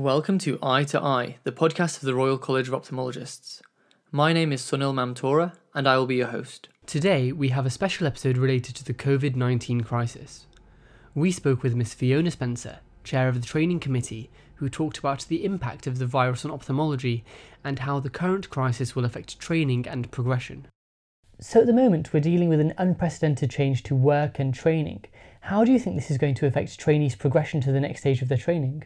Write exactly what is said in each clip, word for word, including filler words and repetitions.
Welcome to Eye to Eye, the podcast of the Royal College of Ophthalmologists. My name is Sunil Mamtora, and I will be your host. Today, we have a special episode related to the covid nineteen crisis. We spoke with Miss Fiona Spencer, Chair of the Training Committee, who talked about the impact of the virus on ophthalmology and how the current crisis will affect training and progression. So at the moment, we're dealing with an unprecedented change to work and training. How do you think this is going to affect trainees' progression to the next stage of their training?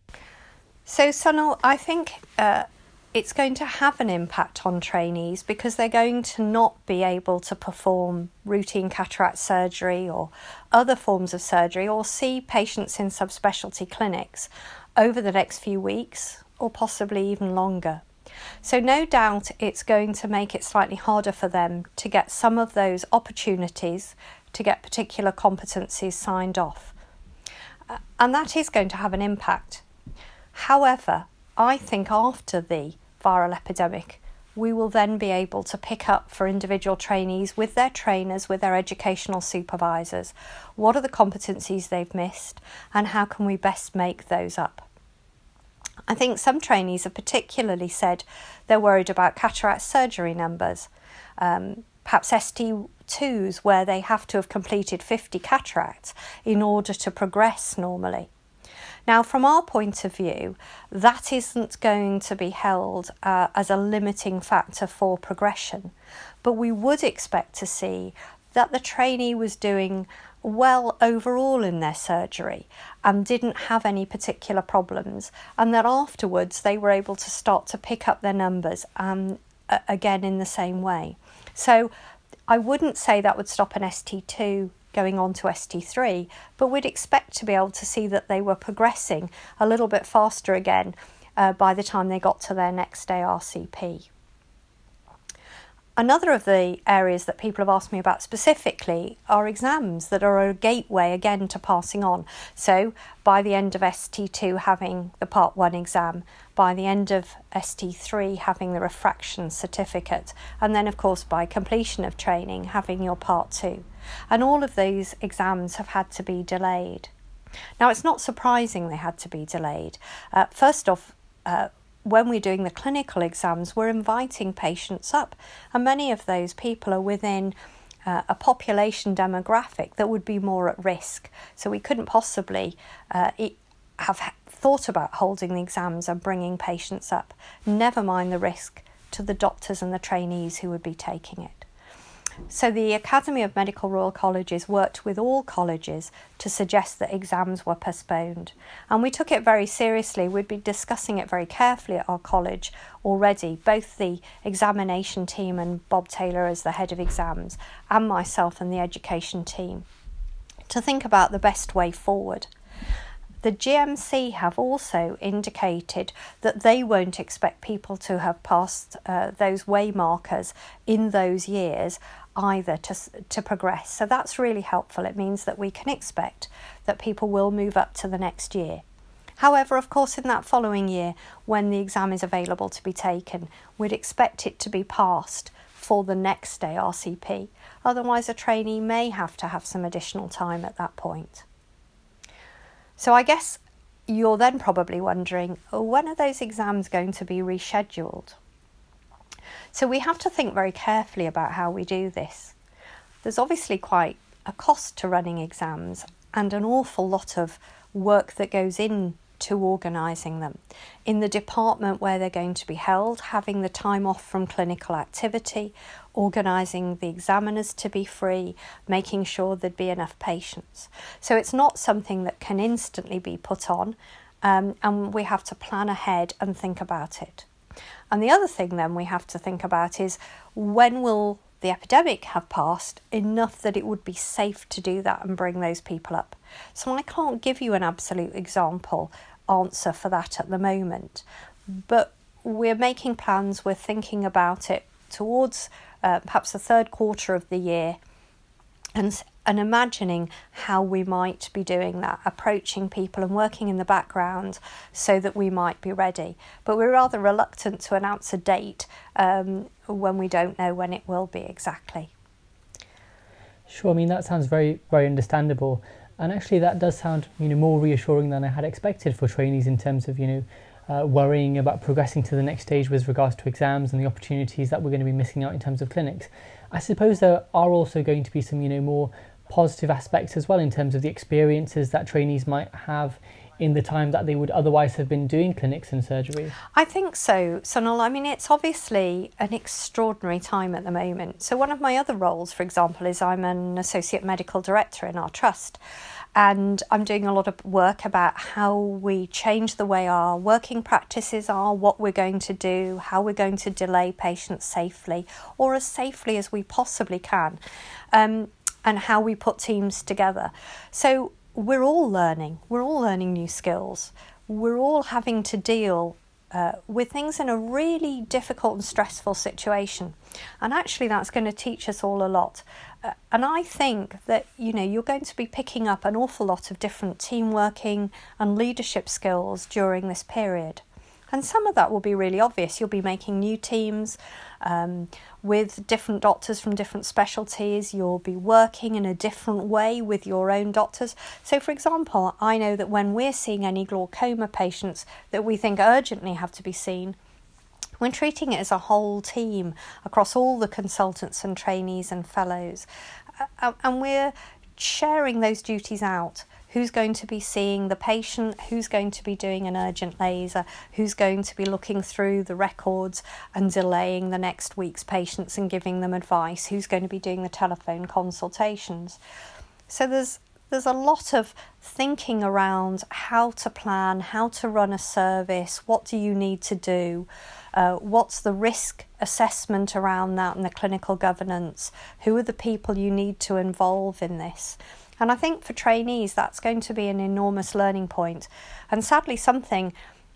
So, Sunil, I think uh, it's going to have an impact on trainees because they're going to not be able to perform routine cataract surgery or other forms of surgery or see patients in subspecialty clinics over the next few weeks or possibly even longer. So no doubt it's going to make it slightly harder for them to get some of those opportunities to get particular competencies signed off. Uh, and that is going to have an impact. However, I think after the viral epidemic, we will then be able to pick up for individual trainees with their trainers, with their educational supervisors, what are the competencies they've missed and how can we best make those up. I think some trainees have particularly said they're worried about cataract surgery numbers, um, perhaps S T twos where they have to have completed fifty cataracts in order to progress normally. Now, from our point of view, that isn't going to be held uh, as a limiting factor for progression, but we would expect to see that the trainee was doing well overall in their surgery and didn't have any particular problems, and that afterwards they were able to start to pick up their numbers um, again in the same way. So I wouldn't say that would stop an S T two going on to S T three, but we'd expect to be able to see that they were progressing a little bit faster again uh, by the time they got to their next day R C P. Another of the areas that people have asked me about specifically are exams that are a gateway again to passing on. So by the end of S T two having the Part one exam, by the end of S T three having the refraction certificate, and then of course by completion of training having your Part two. And all of those exams have had to be delayed. Now, it's not surprising they had to be delayed. Uh, first off, uh, when we're doing the clinical exams, we're inviting patients up, and many of those people are within uh, a population demographic that would be more at risk. So we couldn't possibly uh, have thought about holding the exams and bringing patients up, never mind the risk to the doctors and the trainees who would be taking it. So the Academy of Medical Royal Colleges worked with all colleges to suggest that exams were postponed. And we took it very seriously. We'd been discussing it very carefully at our college already, both the examination team and Bob Taylor as the head of exams, and myself and the education team, to think about the best way forward. The G M C have also indicated that they won't expect people to have passed uh, those way markers in those years either to, to progress. So that's really helpful. It means that we can expect that people will move up to the next year. However, of course, in that following year, when the exam is available to be taken, we'd expect it to be passed for the next day R C P. Otherwise, a trainee may have to have some additional time at that point. So I guess you're then probably wondering, when are those exams going to be rescheduled? So we have to think very carefully about how we do this. There's obviously quite a cost to running exams and an awful lot of work that goes into organising them. In the department where they're going to be held, having the time off from clinical activity, organising the examiners to be free, making sure there'd be enough patients. So it's not something that can instantly be put on, um, and we have to plan ahead and think about it. And the other thing then we have to think about is, when will the epidemic have passed enough that it would be safe to do that and bring those people up? So I can't give you an absolute example answer for that at the moment, but we're making plans, we're thinking about it towards uh, perhaps the third quarter of the year, and and imagining how we might be doing that, approaching people and working in the background so that we might be ready. But we're rather reluctant to announce a date um, when we don't know when it will be exactly. Sure, I mean, that sounds very, very understandable. And actually that does sound, you know, more reassuring than I had expected for trainees in terms of, you know, uh, worrying about progressing to the next stage with regards to exams and the opportunities that we're going to be missing out in terms of clinics. I suppose there are also going to be some, you know, more positive aspects as well in terms of the experiences that trainees might have in the time that they would otherwise have been doing clinics and surgery. I think so, Sunil. I mean, it's obviously an extraordinary time at the moment. So one of my other roles, for example, is I'm an associate medical director in our trust. And I'm doing a lot of work about how we change the way our working practices are, what we're going to do, how we're going to delay patients safely, or as safely as we possibly can, um, and how we put teams together. So we're all learning. We're all learning new skills. We're all having to deal uh, with things in a really difficult and stressful situation. And actually that's going to teach us all a lot. Uh, and I think that, you know, you're going to be picking up an awful lot of different team working and leadership skills during this period. And some of that will be really obvious. You'll be making new teams um, with different doctors from different specialties. You'll be working in a different way with your own doctors. So, for example, I know that when we're seeing any glaucoma patients that we think urgently have to be seen, we're treating it as a whole team across all the consultants and trainees and fellows. Uh, and we're sharing those duties out. Who's going to be seeing the patient, who's going to be doing an urgent laser, who's going to be looking through the records and delaying the next week's patients and giving them advice, who's going to be doing the telephone consultations. So there's there's a lot of thinking around how to plan, how to run a service, what do you need to do, uh, what's the risk assessment around that and the clinical governance, who are the people you need to involve in this. And I think for trainees, that's going to be an enormous learning point. And sadly, something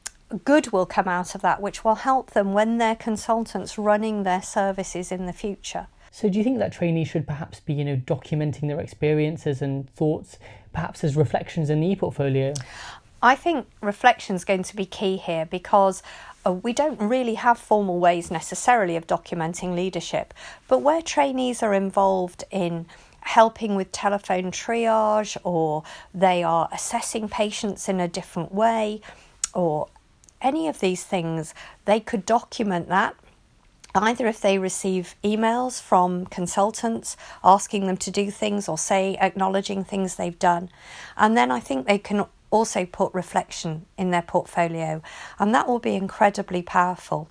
good will come out of that, which will help them when they're consultants running their services in the future. So do you think that trainees should perhaps be, you know, documenting their experiences and thoughts, perhaps as reflections in the e-portfolio? I think reflection is going to be key here because uh, we don't really have formal ways necessarily of documenting leadership. But where trainees are involved in helping with telephone triage, or they are assessing patients in a different way, or any of these things, they could document that. Either if they receive emails from consultants asking them to do things or say acknowledging things they've done. And then I think they can also put reflection in their portfolio, and that will be incredibly powerful.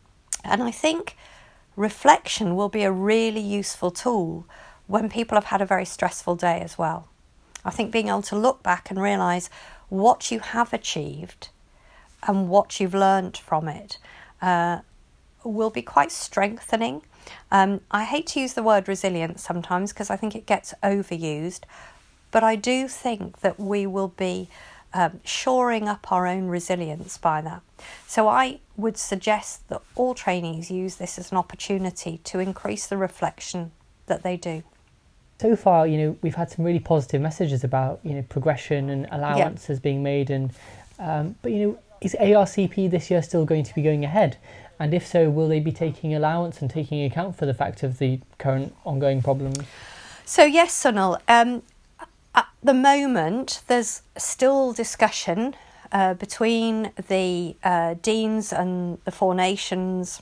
And I think reflection will be a really useful tool when people have had a very stressful day as well. I think being able to look back and realise what you have achieved and what you've learned from it uh, will be quite strengthening. Um, I hate to use the word resilience sometimes because I think it gets overused, but I do think that we will be um, shoring up our own resilience by that. So I would suggest that all trainees use this as an opportunity to increase the reflection that they do. So far, you know, we've had some really positive messages about, you know, progression and allowances yeah. being made, and um, but you know, is A R C P this year still going to be going ahead? And if so, will they be taking allowance and taking account for the fact of the current ongoing problems? So yes, Sunil. Um, at the moment, there's still discussion uh, between the uh, deans and the four nations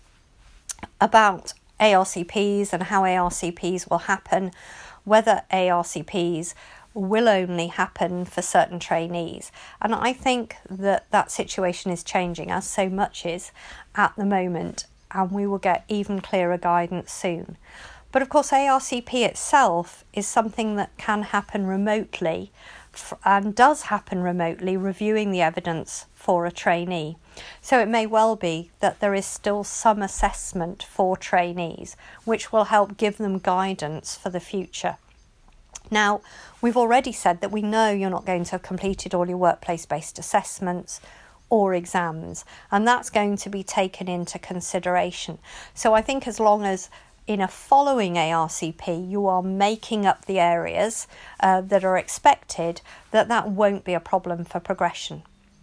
about A R C Ps and how A R C Ps will happen, whether A R C Ps will only happen for certain trainees. And I think that that situation is changing, as so much is at the moment, and we will get even clearer guidance soon. But of course, A R C P itself is something that can happen remotely and does happen remotely, reviewing the evidence for a trainee. So it may well be that there is still some assessment for trainees, which will help give them guidance for the future. Now, we've already said that we know you're not going to have completed all your workplace-based assessments or exams, and that's going to be taken into consideration. So I think as long as in a following A R C P you are making up the areas uh, that are expected, that that won't be a problem for progression.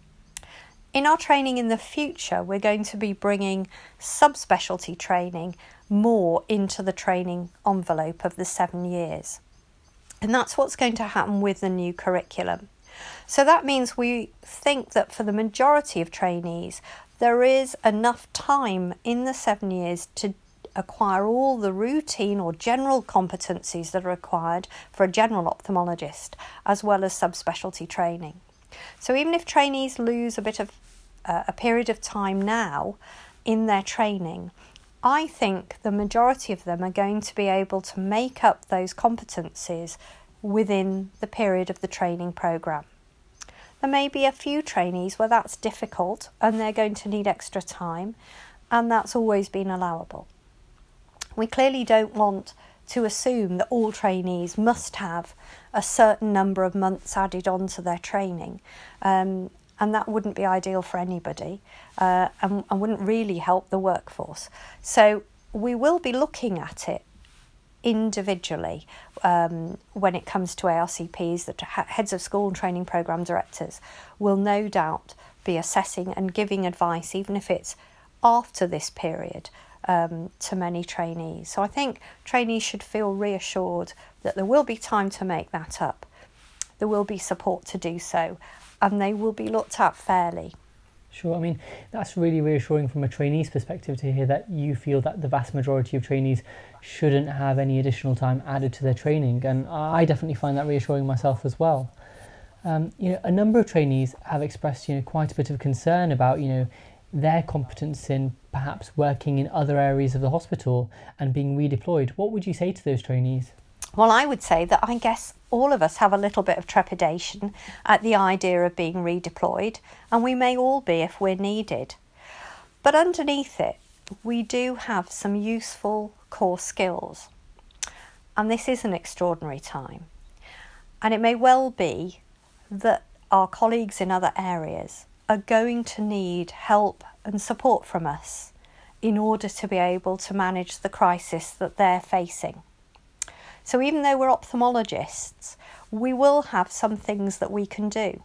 In our training in the future, we're going to be bringing subspecialty training more into the training envelope of the seven years. And that's what's going to happen with the new curriculum. So that means we think that for the majority of trainees, there is enough time in the seven years to acquire all the routine or general competencies that are required for a general ophthalmologist, as well as subspecialty training. So even if trainees lose a bit of uh, a period of time now in their training, I think the majority of them are going to be able to make up those competencies within the period of the training programme. There may be a few trainees where that's difficult and they're going to need extra time, and that's always been allowable. We clearly don't want to assume that all trainees must have a certain number of months added on to their training, um, and that wouldn't be ideal for anybody uh, and, and wouldn't really help the workforce. So we will be looking at it individually um, when it comes to A R C Ps. The heads of school and training programme directors will no doubt be assessing and giving advice, even if it's after this period, um, to many trainees. So I think trainees should feel reassured that there will be time to make that up. There will be support to do so, and they will be looked at fairly. Sure, I mean, that's really reassuring from a trainee's perspective to hear that you feel that the vast majority of trainees shouldn't have any additional time added to their training, and I definitely find that reassuring myself as well. Um, you know, a number of trainees have expressed, you know, quite a bit of concern about, you know, their competence in perhaps working in other areas of the hospital and being redeployed. What would you say to those trainees? Well, I would say that I guess all of us have a little bit of trepidation at the idea of being redeployed, and we may all be if we're needed. But underneath it, we do have some useful core skills. And this is an extraordinary time. And it may well be that our colleagues in other areas are going to need help and support from us in order to be able to manage the crisis that they're facing. So even though we're ophthalmologists, we will have some things that we can do.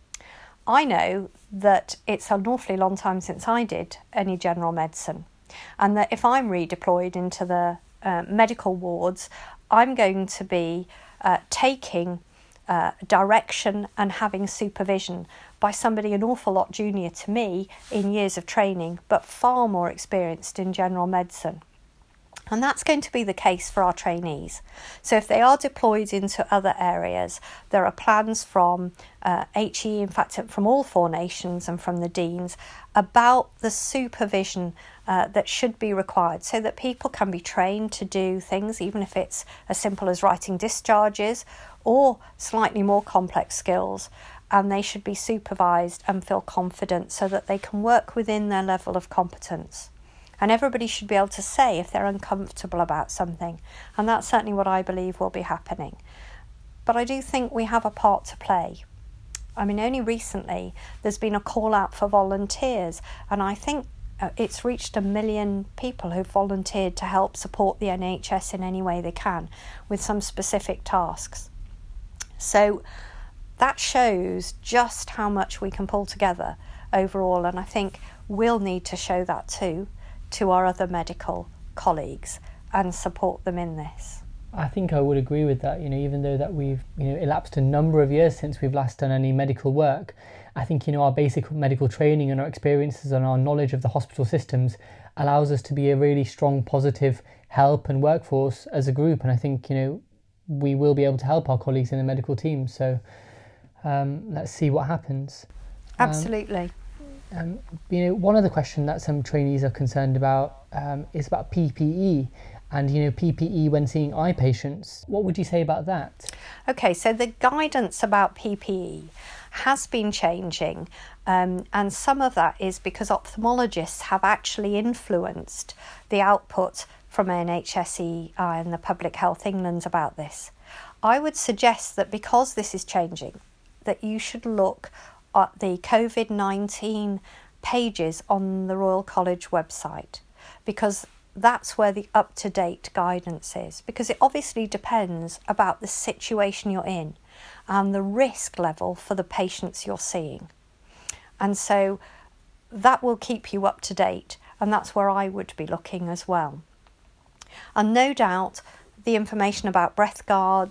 I know that it's an awfully long time since I did any general medicine, and that if I'm redeployed into the uh, medical wards, I'm going to be uh, taking uh, direction and having supervision by somebody an awful lot junior to me in years of training, but far more experienced in general medicine. And that's going to be the case for our trainees. So if they are deployed into other areas, there are plans from uh, H E, in fact from all four nations and from the deans, about the supervision uh, that should be required so that people can be trained to do things, even if it's as simple as writing discharges or slightly more complex skills. And they should be supervised and feel confident so that they can work within their level of competence. And everybody should be able to say if they're uncomfortable about something. And that's certainly what I believe will be happening. But I do think we have a part to play. I mean, only recently there's been a call out for volunteers. And I think it's reached a million people who've volunteered to help support the N H S in any way they can with some specific tasks. So that shows just how much we can pull together overall. And I think we'll need to show that too to our other medical colleagues and support them in this. I think I would agree with that. You know, even though that we've, you know, elapsed a number of years since we've last done any medical work, I think, you know, our basic medical training and our experiences and our knowledge of the hospital systems allows us to be a really strong, positive help and workforce as a group. And I think, you know, we will be able to help our colleagues in the medical team. So um, let's see what happens. Absolutely. Um, Um, you know, one other question that some trainees are concerned about um, is about P P E and, you know, P P E when seeing eye patients. What would you say about that? Okay, so the guidance about P P E has been changing, um, and some of that is because ophthalmologists have actually influenced the output from N H S E I and the Public Health England about this. I would suggest that because this is changing, that you should look at the COVID nineteen pages on the Royal College website, because that's where the up-to-date guidance is, because it obviously depends about the situation you're in and the risk level for the patients you're seeing. And so that will keep you up to date, and that's where I would be looking as well. And no doubt the information about breath guards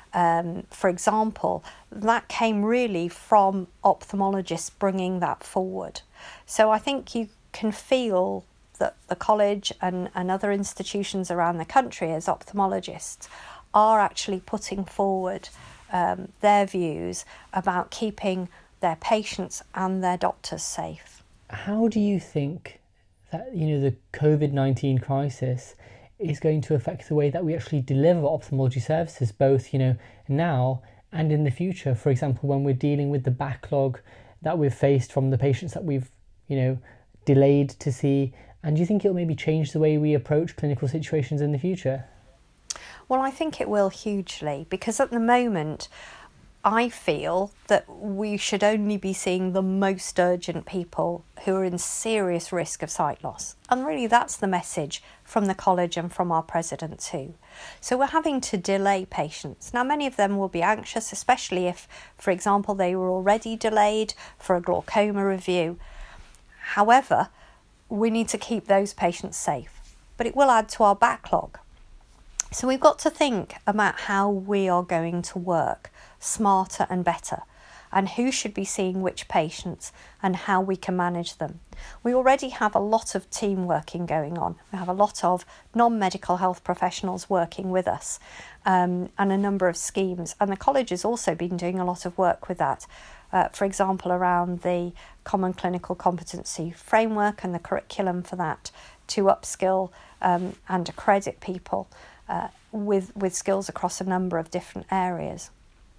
um, for example, that came really from ophthalmologists bringing that forward. So I think you can feel that the college and, and other institutions around the country as ophthalmologists are actually putting forward um, their views about keeping their patients and their doctors safe. How do you think that, you know, the COVID nineteen crisis is going to affect the way that we actually deliver ophthalmology services, both, you know, now and in the future? For example, when we're dealing with the backlog that we've faced from the patients that we've, you know, delayed to see, and do you think it'll maybe change the way we approach clinical situations in the future? Well, I think it will hugely, because at the moment I feel that we should only be seeing the most urgent people who are in serious risk of sight loss. And really that's the message from the college and from our president too. So we're having to delay patients. Now many of them will be anxious, especially if, for example, they were already delayed for a glaucoma review. However, we need to keep those patients safe, but it will add to our backlog. So we've got to think about how we are going to work smarter and better, and who should be seeing which patients and how we can manage them. We already have a lot of team working going on. We have a lot of non-medical health professionals working with us, um, and a number of schemes. And the college has also been doing a lot of work with that. Uh, for example, around the Common Clinical Competency Framework and the curriculum for that, to upskill um, and accredit people uh, with, with skills across a number of different areas.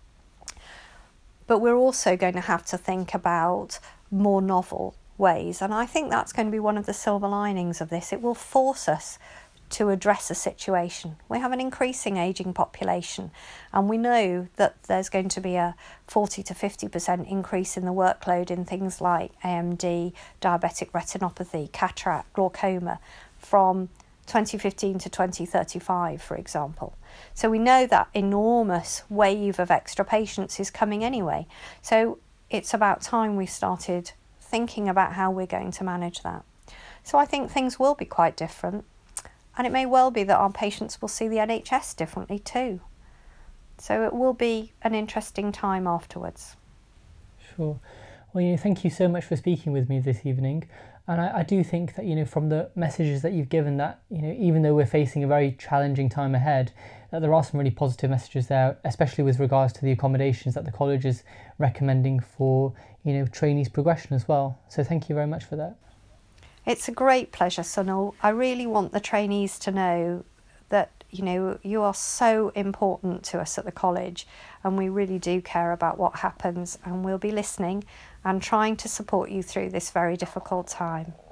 But we're also going to have to think about more novel ways, and I think that's going to be one of the silver linings of this. It will force us to address a situation. We have an increasing ageing population, and we know that there's going to be a forty to fifty percent increase in the workload in things like A M D, diabetic retinopathy, cataract, glaucoma from twenty fifteen to twenty thirty-five, for example. So we know that enormous wave of extra patients is coming anyway. So it's about time we started thinking about how we're going to manage that. So I think things will be quite different, and it may well be that our patients will see the N H S differently too. So it will be an interesting time afterwards. Sure. Well, you know, thank you so much for speaking with me this evening. And I, I do think that, you know, from the messages that you've given, that, you know, even though we're facing a very challenging time ahead, that there are some really positive messages there, especially with regards to the accommodations that the college is recommending for, you know, trainees' progression as well. So thank you very much for that. It's a great pleasure, Sunil. I really want the trainees to know that, you know, you are so important to us at the college, and we really do care about what happens, and we'll be listening and trying to support you through this very difficult time.